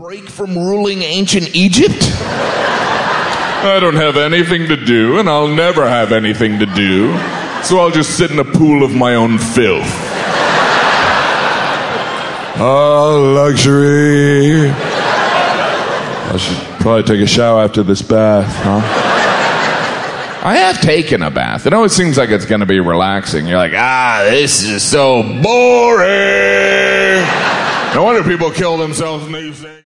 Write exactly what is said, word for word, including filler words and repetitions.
break from ruling ancient Egypt? I don't have anything to do, and I'll never have anything to do, so I'll just sit in a pool of my own filth. Oh, luxury. I should probably take a shower after this bath, huh? I have taken a bath. It always seems like it's going to be relaxing. You're like, ah, this is so boring. No wonder people kill themselves in these days.